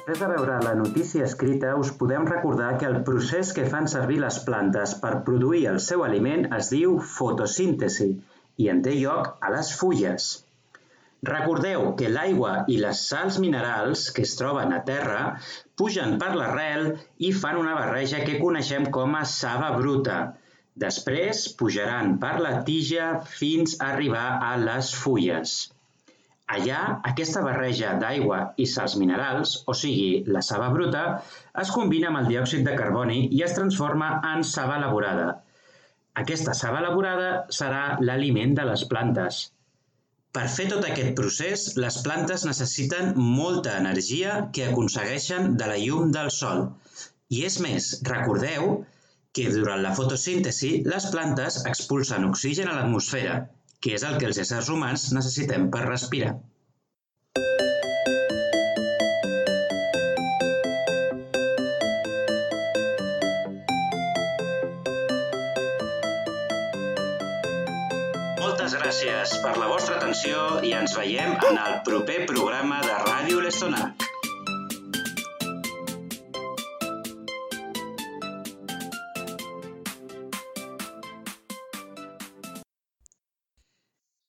Després de veure la notícia escrita, us podem recordar que el procés que fan servir les plantes per produir el seu aliment es diu fotosíntesi i en té lloc a les fulles. Recordeu que l'aigua i les sals minerals que es troben a terra pugen per l'arrel i fan una barreja que coneixem com a saba bruta. Després pujaran per la tija fins a arribar a les fulles. Allà, aquesta barreja d'aigua i sals minerals, o sigui, la saba bruta, es combina amb el diòxid de carboni i es transforma en saba elaborada. Aquesta saba elaborada serà l'aliment de les plantes. Per fer tot aquest procés, les plantes necessiten molta energia que aconsegueixen de la llum del sol. I és més, recordeu que durant la fotosíntesi les plantes expulsen oxigen a l'atmosfera, que és el que els éssers humans necessitem per respirar. Moltes gràcies per la vostra atenció i ens veiem en el proper programa de Ràdio L'Estona.